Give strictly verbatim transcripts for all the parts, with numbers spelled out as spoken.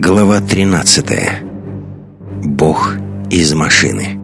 Глава тринадцатая. Бог из машины.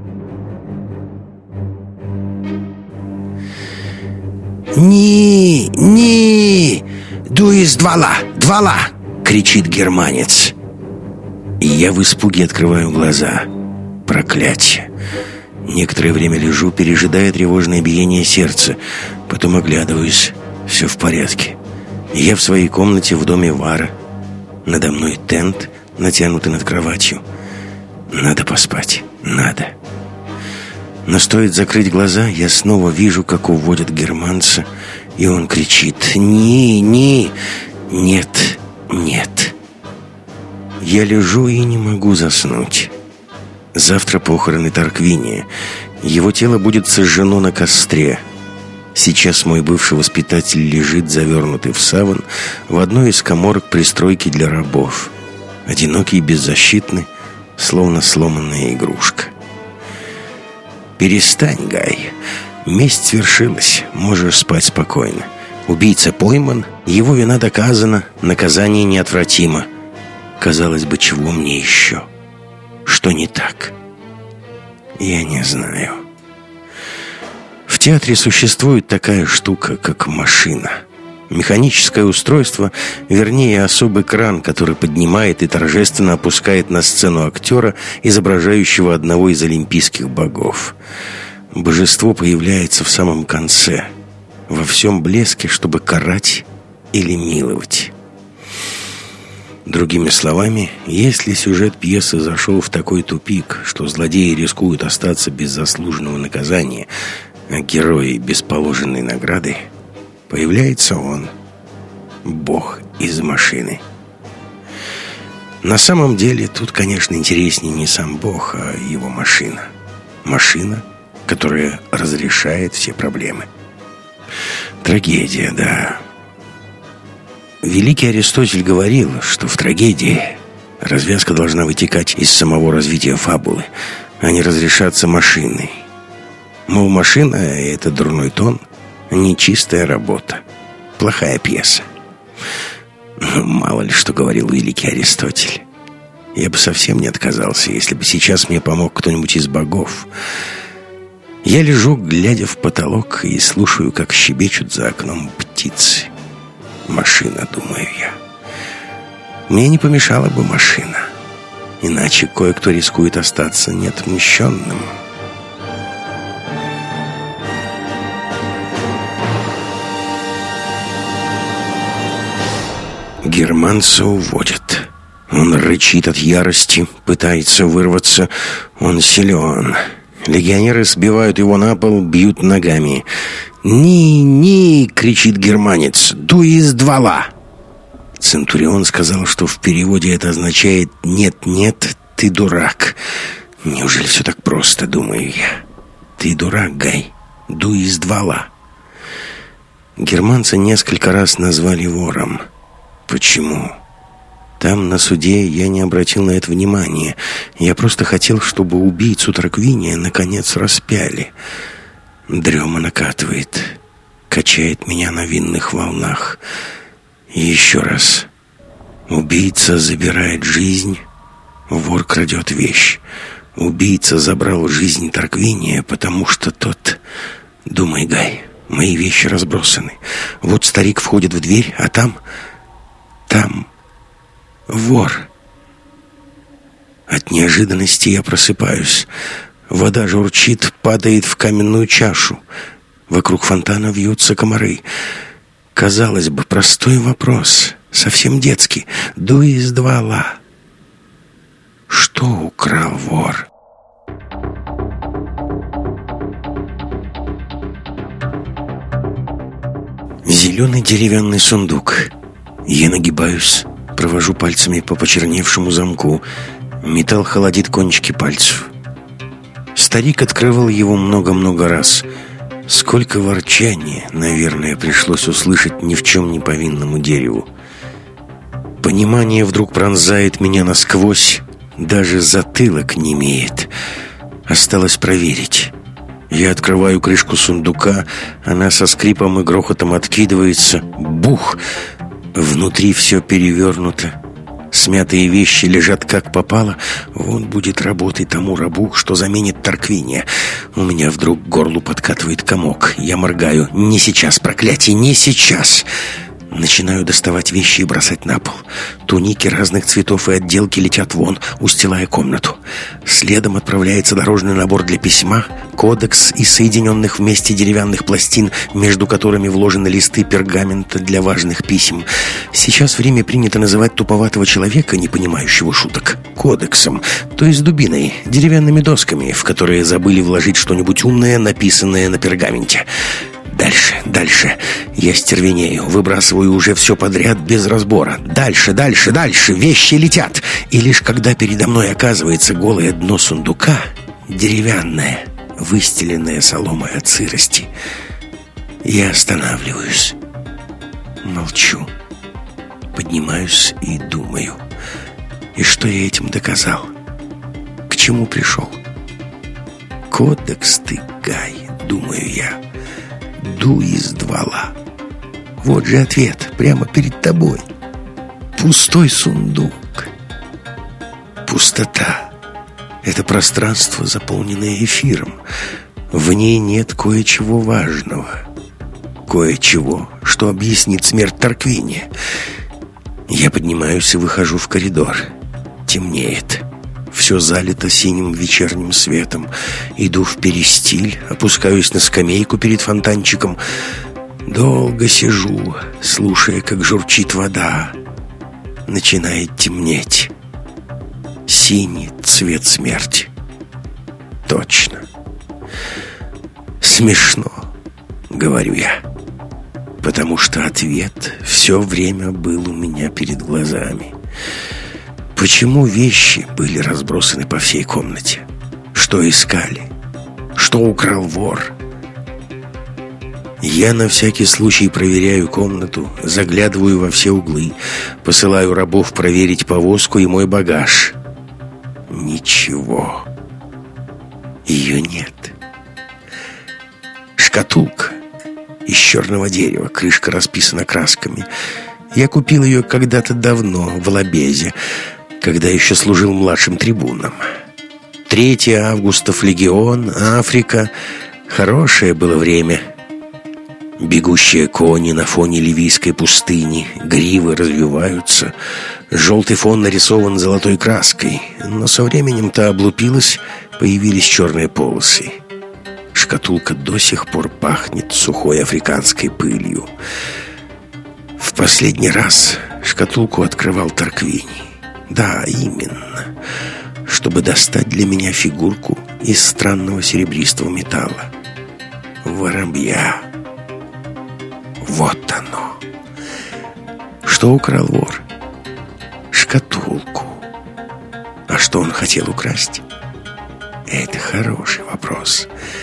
«Ни, ни, дуй двала, двала!» — кричит германец. И я в испуге открываю глаза. Проклятие. Некоторое время лежу, пережидая тревожное биение сердца. Потом оглядываюсь. Все в порядке. Я в своей комнате в доме Вара. Надо мной тент, натянутый над кроватью. Надо поспать. Надо. Но стоит закрыть глаза, я снова вижу, как уводят германца, и он кричит: «Ни, ни, нет, нет». Я лежу и не могу заснуть. Завтра похороны Тарквиния. Его тело будет сожжено на костре. Сейчас мой бывший воспитатель лежит, завернутый в саван, в одной из каморок пристройки для рабов. Одинокий и беззащитный, словно сломанная игрушка. «Перестань, Гай. Месть свершилась. Можешь спать спокойно. Убийца пойман, его вина доказана, наказание неотвратимо. Казалось бы, чего мне еще? Что не так? Я не знаю». В театре существует такая штука, как машина. Механическое устройство, вернее, особый кран, который поднимает и торжественно опускает на сцену актера, изображающего одного из олимпийских богов. Божество появляется в самом конце, во всем блеске, чтобы карать или миловать. Другими словами, если сюжет пьесы зашел в такой тупик, что злодеи рискуют остаться без заслуженного наказания, а герои без положенной награды, появляется он, Бог из машины. На самом деле, тут, конечно, интереснее не сам Бог, а его машина. Машина, которая разрешает все проблемы. Трагедия, да. Великий Аристотель говорил, что в трагедии развязка должна вытекать из самого развития фабулы, а не разрешаться машиной. Мол, машина — это дурной тон, нечистая работа, плохая пьеса. Ну, мало ли что говорил великий Аристотель. Я бы совсем не отказался, если бы сейчас мне помог кто-нибудь из богов. Я лежу, глядя в потолок, и слушаю, как щебечут за окном птицы. Машина, думаю я. Мне не помешала бы машина. Иначе кое-кто рискует остаться неотмщенным. Германца уводят. Он рычит от ярости, пытается вырваться. Он силен. Легионеры сбивают его на пол, бьют ногами. «Ни, ни!» — кричит германец. «Дуй из двала!» Центурион сказал, что в переводе это означает «нет, нет, ты дурак». Неужели все так просто, думаю я? Ты дурак, Гай. Дуй из двала. Германца несколько раз назвали вором. Почему? Там, на суде, я не обратил на это внимания. Я просто хотел, чтобы убийцу Тарквиния наконец распяли. Дрема накатывает, качает меня на винных волнах. И еще раз. Убийца забирает жизнь, вор крадет вещь. Убийца забрал жизнь Тарквиния, потому что тот... Думай, Гай, мои вещи разбросаны. Вот старик входит в дверь, а там... Там вор. От неожиданности я просыпаюсь. Вода журчит, падает в каменную чашу. Вокруг фонтана вьются комары. Казалось бы, простой вопрос, совсем детский. Дуй из двала. Что украл вор? Зеленый деревянный сундук. Я нагибаюсь, провожу пальцами по почерневшему замку. Металл холодит кончики пальцев. Старик открывал его много-много раз. Сколько ворчания, наверное, пришлось услышать ни в чем не повинному дереву. Понимание вдруг пронзает меня насквозь. Даже затылок немеет. Осталось проверить. Я открываю крышку сундука. Она со скрипом и грохотом откидывается. Бух! Внутри все перевернуто. Смятые вещи лежат как попало. Вон будет работать тому рабу, что заменит Тарквиния. У меня вдруг к горлу подкатывает комок. Я моргаю. Не сейчас, проклятие, не сейчас. Начинаю доставать вещи и бросать на пол. Туники разных цветов и отделки летят вон, устилая комнату. Следом отправляется дорожный набор для письма, кодекс из соединенных вместе деревянных пластин, между которыми вложены листы пергамента для важных писем. Сейчас в Риме принято называть туповатого человека, не понимающего шуток, кодексом, то есть дубиной, деревянными досками, в которые забыли вложить что-нибудь умное, написанное на пергаменте. Дальше, дальше. Я стервенею, выбрасываю уже все подряд без разбора. Дальше, дальше, дальше. Вещи летят. И лишь когда передо мной оказывается голое дно сундука, деревянное, выстеленное соломой от сырости, я останавливаюсь. Молчу. Поднимаюсь и думаю. И что я этим доказал? К чему пришел? Кодекс ты, Гай, думаю я. Дуис двала. Вот же ответ, прямо перед тобой. Пустой сундук. Пустота. Это пространство, заполненное эфиром. В ней нет кое-чего важного. Кое-чего, что объяснит смерть Тарквиния. Я поднимаюсь и выхожу в коридор. Темнеет. Все залито синим вечерним светом. Иду в перистиль, опускаюсь на скамейку перед фонтанчиком. Долго сижу, слушая, как журчит вода. Начинает темнеть. Синий цвет смерти. Точно. Смешно, говорю я, потому что ответ все время был у меня перед глазами. Почему вещи были разбросаны по всей комнате? Что искали? Что украл вор? Я на всякий случай проверяю комнату, заглядываю во все углы, посылаю рабов проверить повозку и мой багаж. Ничего. Ее нет. Шкатулка из черного дерева, крышка расписана красками. Я купил ее когда-то давно в Лабезе, когда еще служил младшим трибуном. третьего августа, легион, Африка. Хорошее было время. Бегущие кони на фоне ливийской пустыни, гривы развиваются. Желтый фон нарисован золотой краской, но со временем-то облупилась, появились черные полосы. Шкатулка до сих пор пахнет сухой африканской пылью. В последний раз шкатулку открывал Тарквиний. Да, именно. Чтобы достать для меня фигурку из странного серебристого металла. Воробья. Вот оно. Что украл вор? Шкатулку. А что он хотел украсть? Это хороший вопрос.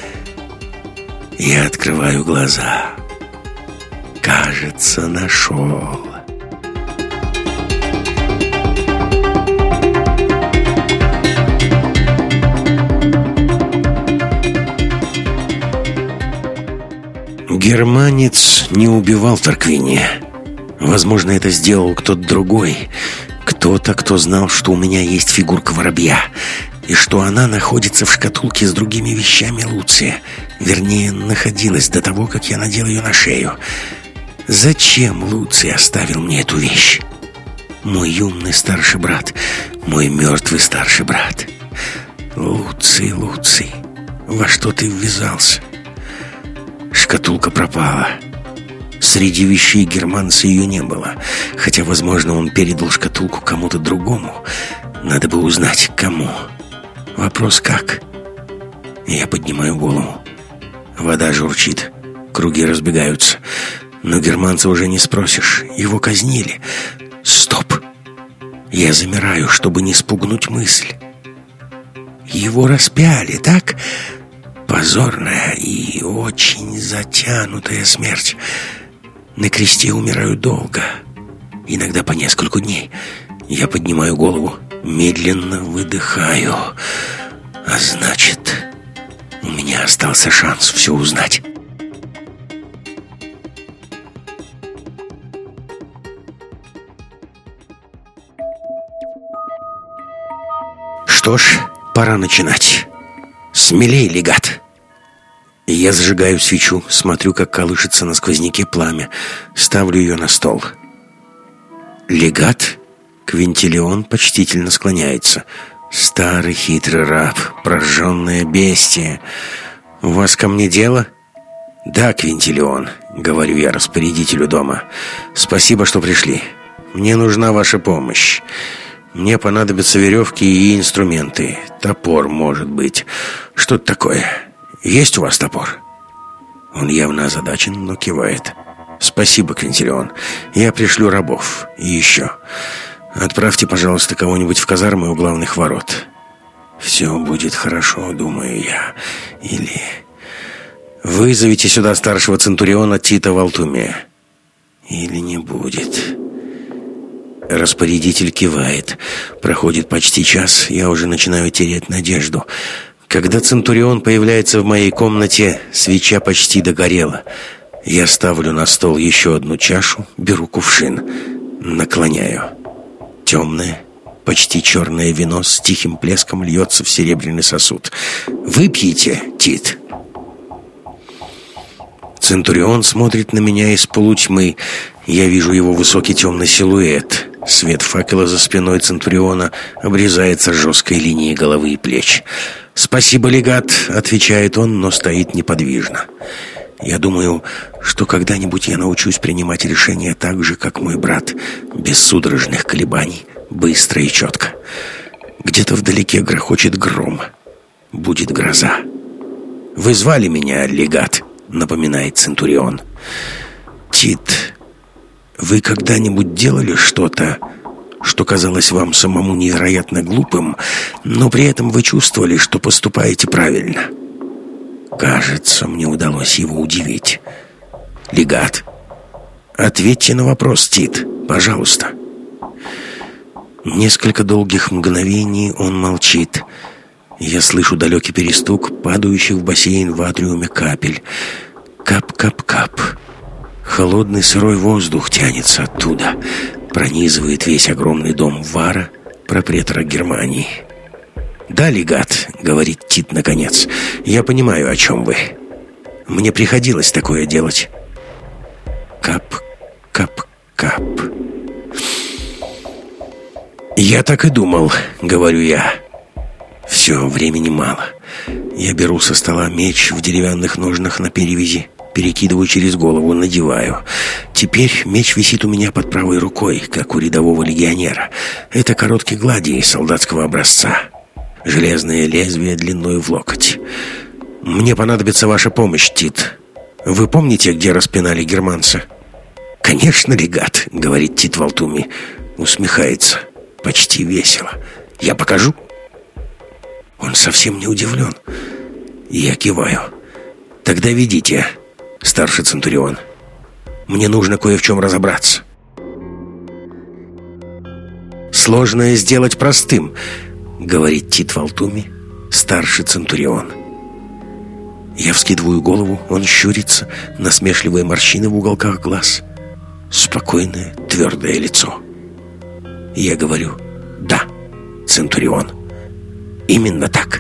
Я открываю глаза. Кажется, нашел. Германец не убивал Тарквиния. Возможно, это сделал кто-то другой. Кто-то, кто знал, что у меня есть фигурка воробья, и что она находится в шкатулке с другими вещами Луция. Вернее, находилась до того, как я надел ее на шею. Зачем Луций оставил мне эту вещь? Мой юный старший брат, мой мертвый старший брат. Луций, Луций, во что ты ввязался? Шкатулка пропала. Среди вещей германца ее не было, хотя, возможно, он передал шкатулку кому-то другому. Надо бы узнать, кому. Вопрос как? Я поднимаю голову. Вода журчит, круги разбегаются. Но германца уже не спросишь, его казнили. Стоп! Я замираю, чтобы не спугнуть мысль. Его распяли, так? Позорная и очень затянутая смерть. На кресте умирают долго, иногда по несколько дней. Я поднимаю голову, медленно выдыхаю. А значит, у меня остался шанс все узнать. что ж, пора начинать. Смелей, легат. Я зажигаю свечу, смотрю, как колышется на сквозняке пламя. Ставлю ее на стол. Легат? Квинтилион почтительно склоняется. Старый хитрый раб, прожженное бестие. У вас ко мне дело? Да, Квинтилион, говорю я распорядителю дома. Спасибо, что пришли. Мне нужна ваша помощь. Мне понадобятся веревки и инструменты. Топор, может быть. Что-то такое. Есть у вас топор? Он явно озадачен, но кивает. Спасибо, Квинтилион. Я пришлю рабов. И еще. Отправьте, пожалуйста, кого-нибудь в казармы у главных ворот. Все будет хорошо, думаю я. Или... Вызовите сюда старшего центуриона Тита Валтумия. Или не будет. Распорядитель кивает. Проходит почти час, я уже начинаю терять надежду. Когда центурион появляется в моей комнате, свеча почти догорела. Я ставлю на стол еще одну чашу, беру кувшин, наклоняю. Темное, почти черное вино с тихим плеском льется в серебряный сосуд. «Выпьете, Тит!» Центурион смотрит на меня из полутьмы. Я вижу его высокий темный силуэт. Свет факела за спиной центуриона обрезается жесткой линией головы и плеч. «Спасибо, легат», — отвечает он, но стоит неподвижно. Я думаю, что когда-нибудь я научусь принимать решения так же, как мой брат, без судорожных колебаний, быстро и четко. Где-то вдалеке грохочет гром. Будет гроза. «Вы звали меня, легат», — напоминает центурион. «Тит, вы когда-нибудь делали что-то, что казалось вам самому невероятно глупым, но при этом вы чувствовали, что поступаете правильно?» Кажется, мне удалось его удивить. «Легат, ответьте на вопрос, Тит, пожалуйста». Несколько долгих мгновений он молчит. Я слышу далекий перестук падающих в бассейн в атриуме капель. Кап-кап-кап. Холодный сырой воздух тянется оттуда, пронизывает весь огромный дом Вара, пропретора Германии. «Да, легат», — говорит Тит наконец, — «я понимаю, о чем вы. Мне приходилось такое делать». Кап-кап-кап. «Я так и думал», — говорю я. «Все, времени мало. Я беру со стола меч в деревянных ножнах на перевязи, перекидываю через голову, надеваю. Теперь меч висит у меня под правой рукой, как у рядового легионера. Это короткий гладий солдатского образца. Железное лезвие длиной в локоть. Мне понадобится ваша помощь, Тит. Вы помните, где распинали германца?» «Конечно, легат», — говорит Тит Валтуми. Усмехается. Почти весело. «Я покажу?» Он совсем не удивлен. Я киваю. «Тогда ведите, старший центурион. Мне нужно кое в чем разобраться». «Сложное сделать простым», — говорит Тит Валтуми, старший центурион. Я вскидываю голову, он щурится, насмешливые морщины в уголках глаз. Спокойное, твердое лицо. Я говорю: «Да, центурион, именно так».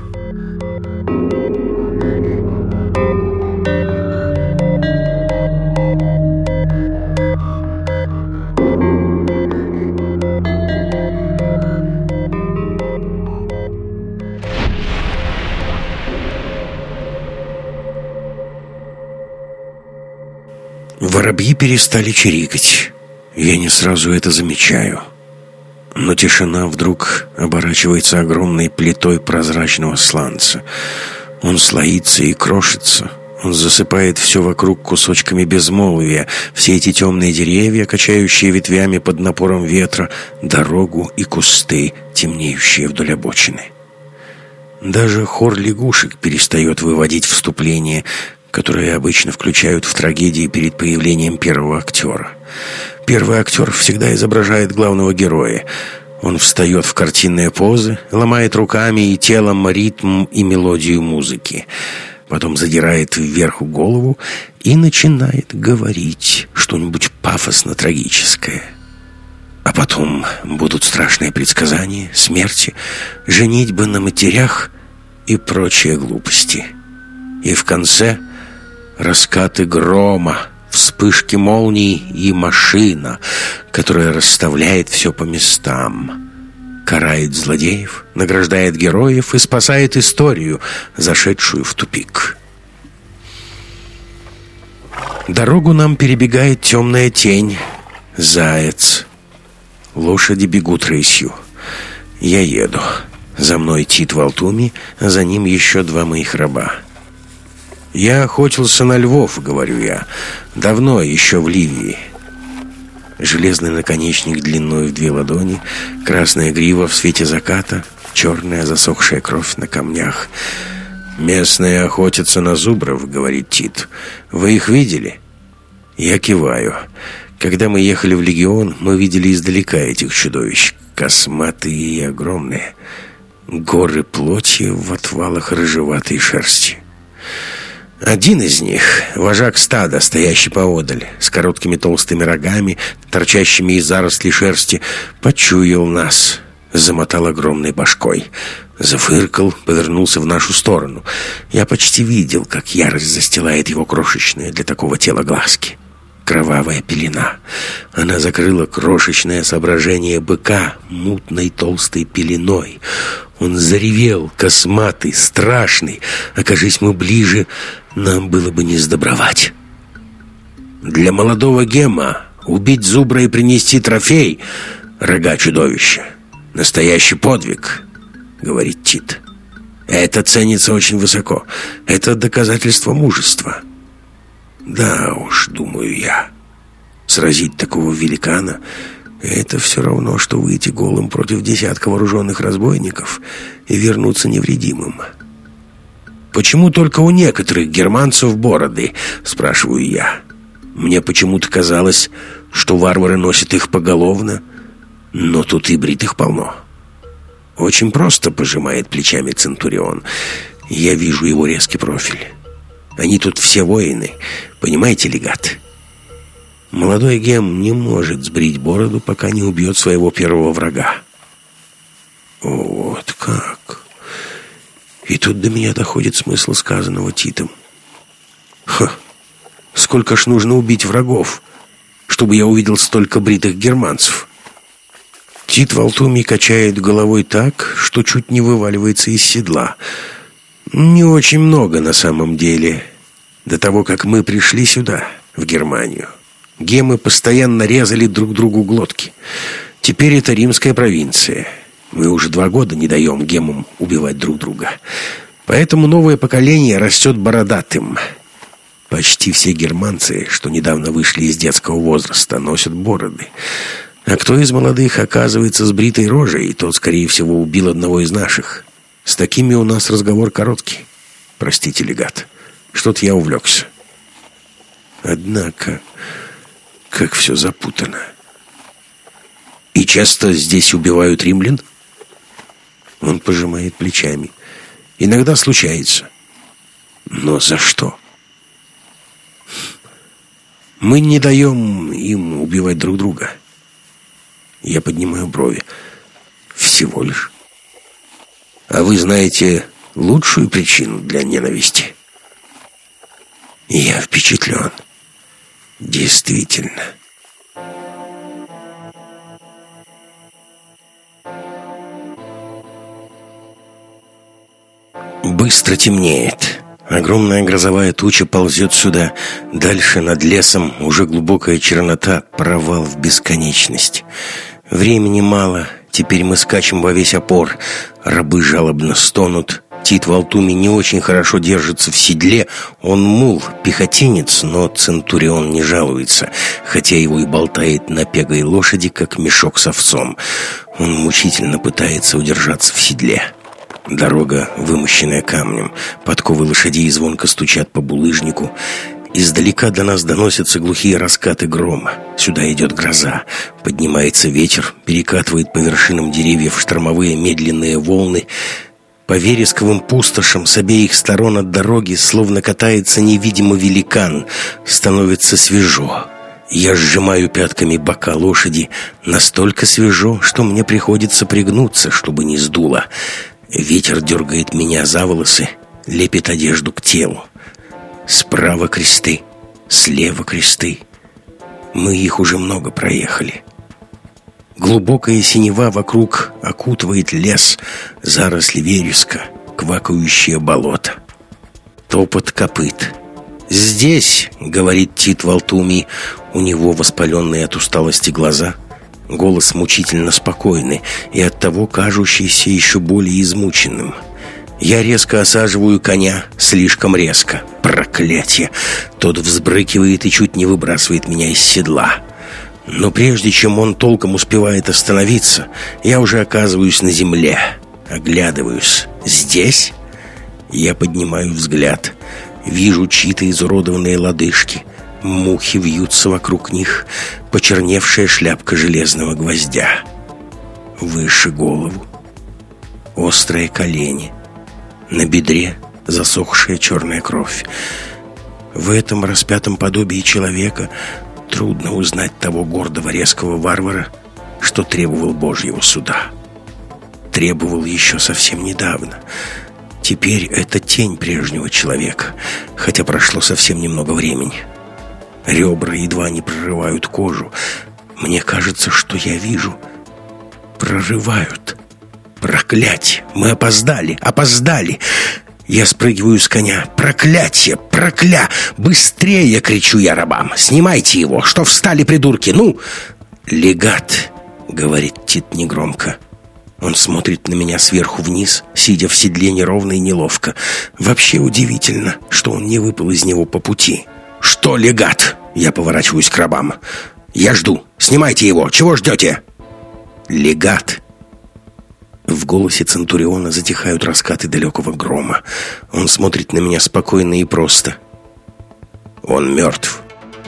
Воробьи перестали чирикать. Я не сразу это замечаю. Но тишина вдруг оборачивается огромной плитой прозрачного сланца. Он слоится и крошится. Он засыпает все вокруг кусочками безмолвия. Все эти темные деревья, качающие ветвями под напором ветра, дорогу и кусты, темнеющие вдоль обочины. Даже хор лягушек перестает выводить вступление, которые обычно включают в трагедии перед появлением первого актера. Первый актер всегда изображает главного героя. Он встает в картинные позы, ломает руками и телом ритм и мелодию музыки. Потом задирает вверх голову и начинает говорить что-нибудь пафосно-трагическое. А потом будут страшные предсказания, смерти, женитьбы на матерях и прочие глупости. И в конце раскаты грома, вспышки молний и машина, которая расставляет все по местам, карает злодеев, награждает героев и спасает историю, зашедшую в тупик. Дорогу нам перебегает темная тень, заяц. Лошади бегут рысью. Я еду. За мной Тит Валтуми, а за ним еще два моих раба. «Я охотился на львов», — говорю я, — «давно, еще в Ливии». Железный наконечник длиной в две ладони, красная грива в свете заката, черная засохшая кровь на камнях. «Местные охотятся на зубров», — говорит Тит. «Вы их видели?» Я киваю. Когда мы ехали в Легион, мы видели издалека этих чудовищ, косматые и огромные. Горы плоти в отвалах рыжеватой шерсти. Один из них, вожак стада, стоящий поодаль, с короткими толстыми рогами, торчащими из зарослей шерсти, почуял нас, замотал огромной башкой, зафыркал, повернулся в нашу сторону. Я почти видел, как ярость застилает его крошечные для такого тела глазки. Кровавая пелена. Она закрыла крошечное соображение быка мутной толстой пеленой. Он заревел, косматый, страшный. Окажись мы ближе, нам было бы не сдобровать. Для молодого Гема убить зубра и принести трофей — рога чудовища. Настоящий подвиг, говорит Тит. Это ценится очень высоко. Это доказательство мужества. Да уж, думаю я, сразить такого великана — это все равно, что выйти голым против десятка вооруженных разбойников и вернуться невредимым. «Почему только у некоторых германцев бороды?» — спрашиваю я. Мне почему-то казалось, что варвары носят их поголовно, но тут и бритых полно. «Очень просто», — пожимает плечами Центурион. Я вижу его резкий профиль. Они тут все воины, понимаете, легат? Молодой Гем не может сбрить бороду, пока не убьет своего первого врага. Вот как. И тут до меня доходит смысл сказанного Титом. Ха, сколько ж нужно убить врагов, чтобы я увидел столько бритых германцев? Тит Валтуми качает головой так, что чуть не вываливается из седла. Не очень много на самом деле. До того, как мы пришли сюда, в Германию, гемы постоянно резали друг другу глотки. Теперь это римская провинция. Мы уже два года не даем гемам убивать друг друга. Поэтому новое поколение растет бородатым. Почти все германцы, что недавно вышли из детского возраста, носят бороды. А кто из молодых оказывается с бритой рожей, тот, скорее всего, убил одного из наших. С такими у нас разговор короткий. Простите, легат, что-то я увлекся. Однако, как все запутано. И часто здесь убивают римлян? Он пожимает плечами. Иногда случается. Но за что? Мы не даем им убивать друг друга. Я поднимаю брови. Всего лишь. А вы знаете лучшую причину для ненависти? Я впечатлен. Действительно. Быстро темнеет. Огромная грозовая туча ползет сюда. Дальше над лесом уже глубокая чернота, провал в бесконечность. Времени мало. Теперь мы скачем во весь опор. Рабы жалобно стонут. Тит Валтуми не очень хорошо держится в седле. Он мул, пехотинец, но Центурион не жалуется, хотя его и болтает на пегой лошади, как мешок с овсом. Он мучительно пытается удержаться в седле. Дорога, вымощенная камнем. Подковы лошадей звонко стучат по булыжнику. Издалека до нас доносятся глухие раскаты грома. Сюда идет гроза. Поднимается ветер, перекатывает по вершинам деревьев штормовые медленные волны. По вересковым пустошам с обеих сторон от дороги словно катается невидимый великан. Становится свежо. Я сжимаю пятками бока лошади. Настолько свежо, что мне приходится пригнуться, чтобы не сдуло. Ветер дергает меня за волосы, лепит одежду к телу. Справа кресты, слева кресты. Мы их уже много проехали. Глубокая синева вокруг окутывает лес, заросли вереска, квакающее болото. Топот копыт. «Здесь», — говорит Тит Валтуми, у него воспаленные от усталости глаза, голос мучительно спокойный и оттого кажущийся еще более измученным. Я резко осаживаю коня, слишком резко. Проклятие! Тот взбрыкивает и чуть не выбрасывает меня из седла. Но прежде чем он толком успевает остановиться, я уже оказываюсь на земле. Оглядываюсь. «Здесь?» Я поднимаю взгляд. Вижу чьи-то изуродованные лодыжки. Мухи вьются вокруг них. Почерневшая шляпка железного гвоздя. Выше голову. Острые колени. На бедре засохшая черная кровь. В этом распятом подобии человека трудно узнать того гордого резкого варвара, что требовал Божьего суда. Требовал еще совсем недавно. Теперь это тень прежнего человека, хотя прошло совсем немного времени. Ребра едва не прорывают кожу. Мне кажется, что я вижу. Прорывают. Проклятие! Мы опоздали! Опоздали! Я спрыгиваю с коня. Проклятие! Прокля! Быстрее! Кричу я рабам. Снимайте его! Что встали, придурки? Ну! Легат! Говорит Тит негромко. Он смотрит на меня сверху вниз, сидя в седле неровно и неловко. Вообще удивительно, что он не выпал из него по пути. «Что, легат?» Я поворачиваюсь к рабам. «Я жду. Снимайте его. Чего ждете?» «Легат». В голосе Центуриона затихают раскаты далекого грома. Он смотрит на меня спокойно и просто. «Он мертв».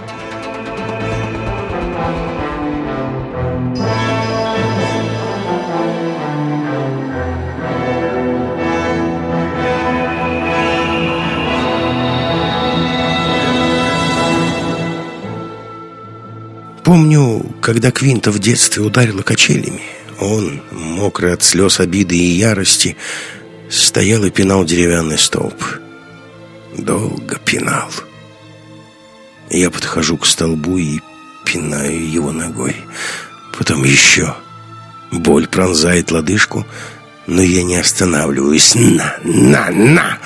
Помню, когда Квинта в детстве ударила качелями, он, мокрый от слез обиды и ярости, стоял и пинал деревянный столб. Долго пинал. Я подхожу к столбу и пинаю его ногой. Потом еще. Боль пронзает лодыжку, но я не останавливаюсь. На, на, на!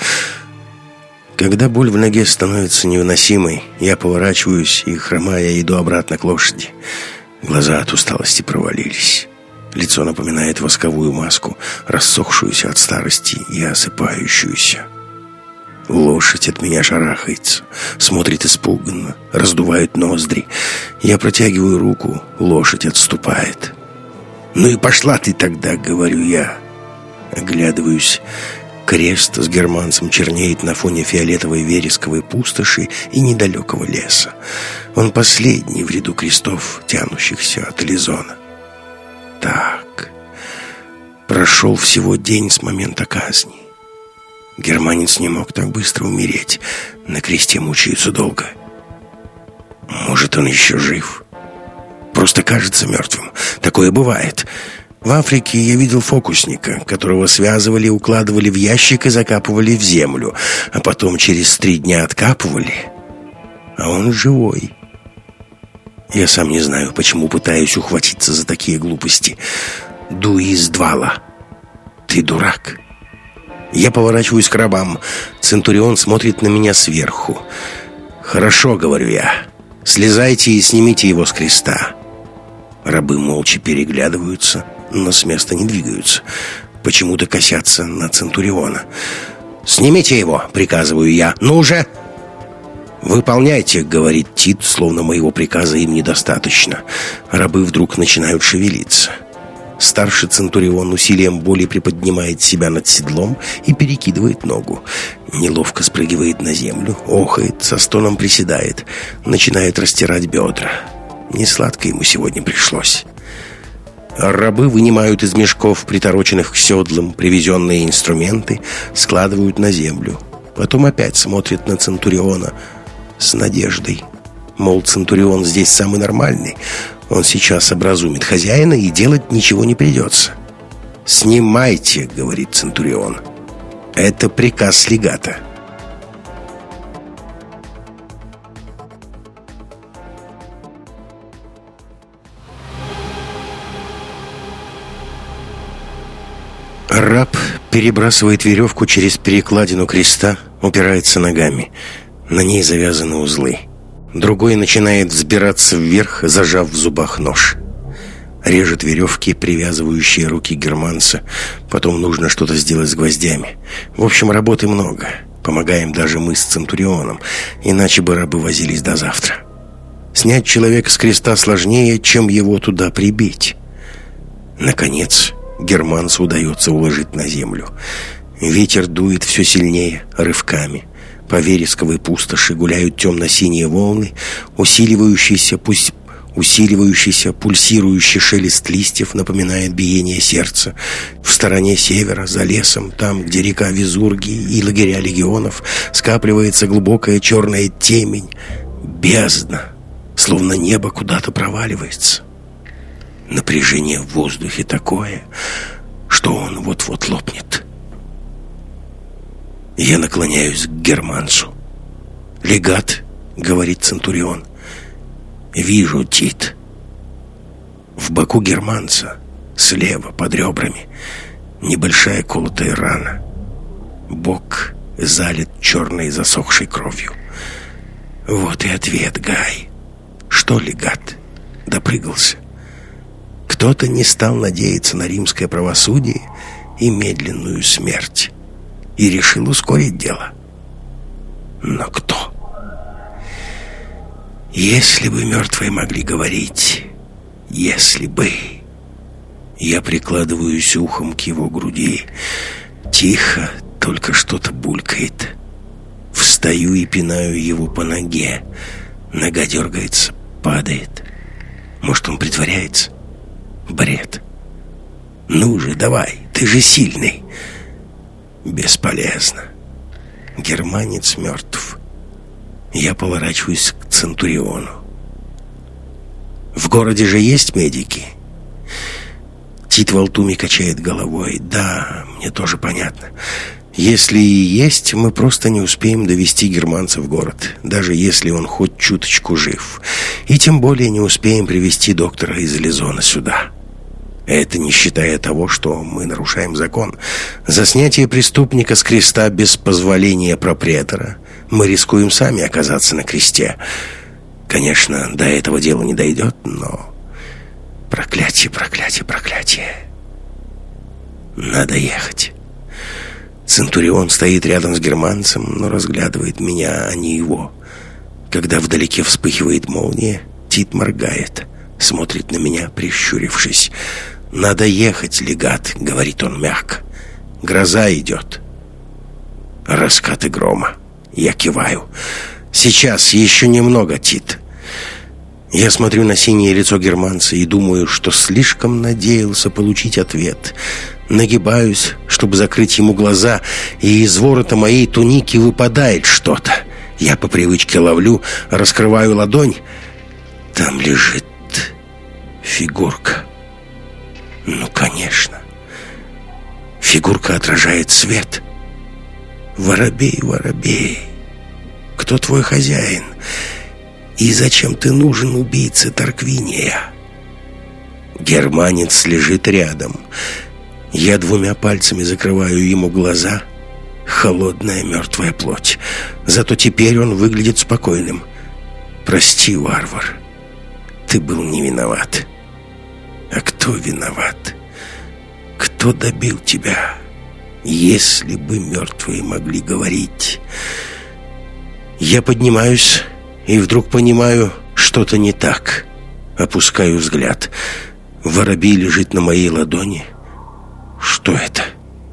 Когда боль в ноге становится невыносимой, я поворачиваюсь и, хромая, иду обратно к лошади. Глаза от усталости провалились. Лицо напоминает восковую маску, рассохшуюся от старости и осыпающуюся. Лошадь от меня шарахается, смотрит испуганно, раздувает ноздри. Я протягиваю руку, лошадь отступает. «Ну и пошла ты тогда», — говорю я. Оглядываюсь. Крест с германцем чернеет на фоне фиолетовой вересковой пустоши и недалекого леса. Он последний в ряду крестов, тянущихся от Элизона. Так, прошел всего день с момента казни. Германец не мог так быстро умереть. На кресте мучается долго. Может, он еще жив? Просто кажется мертвым. Такое бывает. В Африке я видел фокусника, которого связывали, укладывали в ящик и закапывали в землю, а потом через три дня откапывали. А он живой. Я сам не знаю, почему пытаюсь ухватиться за такие глупости. Дуис Двала, ты дурак. Я поворачиваюсь к рабам. Центурион смотрит на меня сверху. «Хорошо», — говорю я. «Слезайте и снимите его с креста». Рабы молча переглядываются, но с места не двигаются. Почему-то косятся на Центуриона. «Снимите его», — приказываю я. «Ну же!» «Выполняйте», — говорит Тит, словно моего приказа им недостаточно. Рабы вдруг начинают шевелиться. Старший Центурион усилием боли приподнимает себя над седлом и перекидывает ногу. Неловко спрыгивает на землю, охает, со стоном приседает, начинает растирать бедра. Несладко ему сегодня пришлось. Рабы вынимают из мешков, притороченных к седлам, привезенные инструменты, складывают на землю. Потом опять смотрят на Центуриона с надеждой. Мол, Центурион здесь самый нормальный. Он сейчас образумит хозяина, и делать ничего не придется. «Снимайте», — говорит Центурион. «Это приказ легата». Раб перебрасывает веревку через перекладину креста, упирается ногами. На ней завязаны узлы. Другой начинает взбираться вверх, зажав в зубах нож. Режет веревки, привязывающие руки германца. Потом нужно что-то сделать с гвоздями. В общем, работы много. Помогаем даже мы с Центурионом, иначе бы рабы возились до завтра. Снять человека с креста сложнее, чем его туда прибить. Наконец, германцу удается уложить на землю. Ветер дует все сильнее, рывками. По вересковой пустоши гуляют темно-синие волны, усиливающийся, пусть, усиливающийся пульсирующий шелест листьев напоминает биение сердца. В стороне севера, за лесом, там, где река Визурги и лагеря легионов, скапливается глубокая черная темень, бездна, словно небо куда-то проваливается. Напряжение в воздухе такое, что он вот-вот лопнет. Я наклоняюсь к германцу. «Легат», — говорит Центурион. «Вижу, Тит». В боку германца, слева, под ребрами, небольшая колотая рана. Бок залит черной засохшей кровью. Вот и ответ, Гай. Что, легат? Допрыгался. Кто-то не стал надеяться на римское правосудие и медленную смерть и решил ускорить дело. Но кто? Если бы мертвые могли говорить, если бы... Я прикладываюсь ухом к его груди. Тихо, только что-то булькает. Встаю и пинаю его по ноге. Нога дергается, падает. Может, он притворяется? Бред. Ну же, давай, ты же сильный. Бесполезно. Германец мертв. Я поворачиваюсь к Центуриону. В городе же есть медики? Тит Валтуми качает головой. Да, мне тоже понятно. Если и есть, мы просто не успеем довести германца в город, даже если он хоть чуточку жив. И тем более не успеем привести доктора из Лизона сюда. Это не считая того, что мы нарушаем закон. За снятие преступника с креста без позволения пропретора мы рискуем сами оказаться на кресте. Конечно, до этого дела не дойдет, но... Проклятие, проклятие, проклятие. Надо ехать. Центурион стоит рядом с германцем, но разглядывает меня, а не его. Когда вдалеке вспыхивает молния, Тит моргает, смотрит на меня, прищурившись. «Надо ехать, легат», — говорит он мягко. «Гроза идет». Раскаты грома. Я киваю. «Сейчас, еще немного, Тит». Я смотрю на синее лицо германца и думаю, что слишком надеялся получить ответ. Нагибаюсь, чтобы закрыть ему глаза, и из ворота моей туники выпадает что-то. Я по привычке ловлю, раскрываю ладонь. Там лежит фигурка. Ну, конечно. Фигурка отражает свет. «Воробей, воробей, кто твой хозяин? И зачем ты нужен убийце Тарквиния?» Германец лежит рядом. Я двумя пальцами закрываю ему глаза. Холодная мертвая плоть. Зато теперь он выглядит спокойным. «Прости, варвар, ты был не виноват». «А кто виноват? Кто добил тебя? Если бы мертвые могли говорить...» Я поднимаюсь и вдруг понимаю, что-то не так. Опускаю взгляд. Воробей лежит на моей ладони. Что это?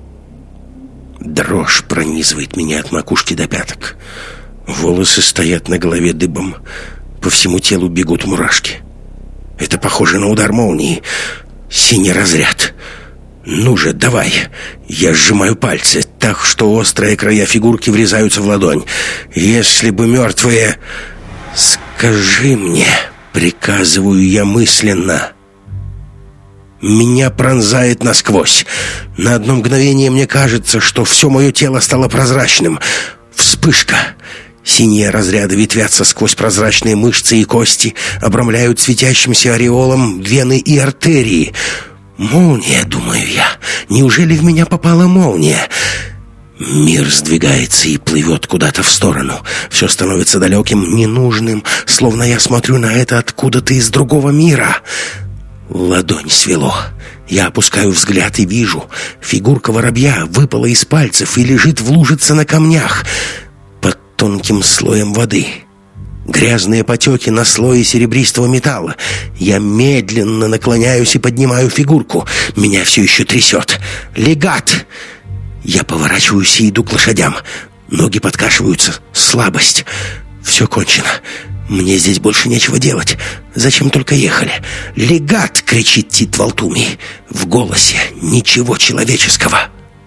Дрожь пронизывает меня от макушки до пяток. Волосы стоят на голове дыбом. По всему телу бегут мурашки. Это похоже на удар молнии. Синий разряд. «Ну же, давай!» Я сжимаю пальцы так, что острые края фигурки врезаются в ладонь. «Если бы мертвые...» «Скажи мне», — приказываю я мысленно. Меня пронзает насквозь. На одно мгновение мне кажется, что все мое тело стало прозрачным. Вспышка. Синие разряды ветвятся сквозь прозрачные мышцы и кости, обрамляют светящимся ореолом вены и артерии. Молния, думаю я. Неужели в меня попала молния? Мир сдвигается и плывет куда-то в сторону. Все становится далеким, ненужным, словно я смотрю на это откуда-то из другого мира. Ладонь свело. Я опускаю взгляд и вижу. Фигурка воробья выпала из пальцев и лежит в лужице на камнях под тонким слоем воды. Грязные потеки на слое серебристого металла. Я медленно наклоняюсь и поднимаю фигурку. Меня все еще трясет. Легат! Я поворачиваюсь и иду к лошадям. Ноги подкашиваются. Слабость. Все кончено. Мне здесь больше нечего делать. Зачем только ехали? «Легат!» — кричит Тит Валтуми. В голосе ничего человеческого.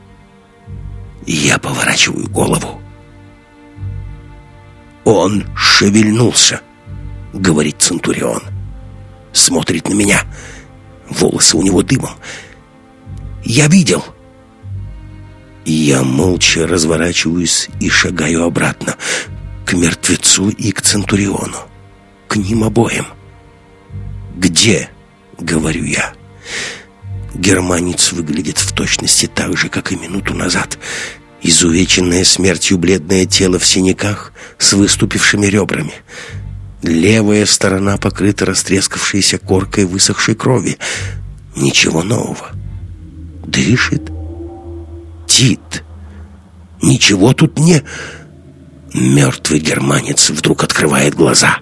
Я поворачиваю голову. «Он шевельнулся», — говорит Центурион. Смотрит на меня. Волосы у него дымом. «Я видел». Я молча разворачиваюсь и шагаю обратно, к мертвецу и к Центуриону, к ним обоим. «Где?» — говорю я. Германец выглядит в точности так же, как и минуту назад. Изувеченное смертью бледное тело в синяках с выступившими ребрами. Левая сторона покрыта растрескавшейся коркой высохшей крови. Ничего нового. Дышит. Тит. Ничего тут не... Мертвый германец вдруг открывает глаза.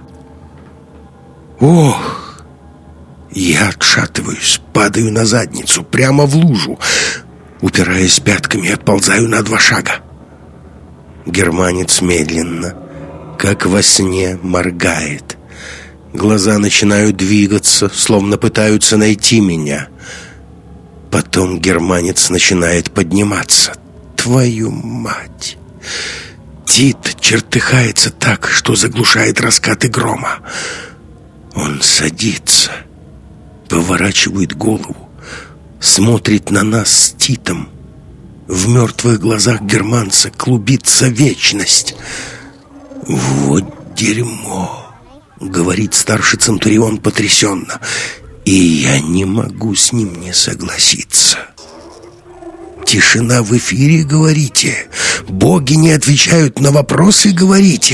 Ох! Я отшатываюсь, падаю на задницу, прямо в лужу. Упираясь пятками, отползаю на два шага. Германец медленно, как во сне, моргает. Глаза начинают двигаться, словно пытаются найти меня. Потом германец начинает подниматься. Твою мать! Тит чертыхается так, что заглушает раскаты грома. Он садится, поворачивает голову, смотрит на нас с Титом. В мертвых глазах германца клубится вечность. «Вот дерьмо», — говорит старший Центурион потрясенно, и я не могу с ним не согласиться. «Тишина в эфире, говорите? Боги не отвечают на вопросы, говорите?»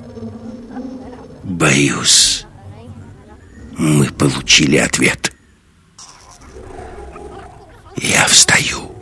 Боюсь, мы получили ответ. Я встаю.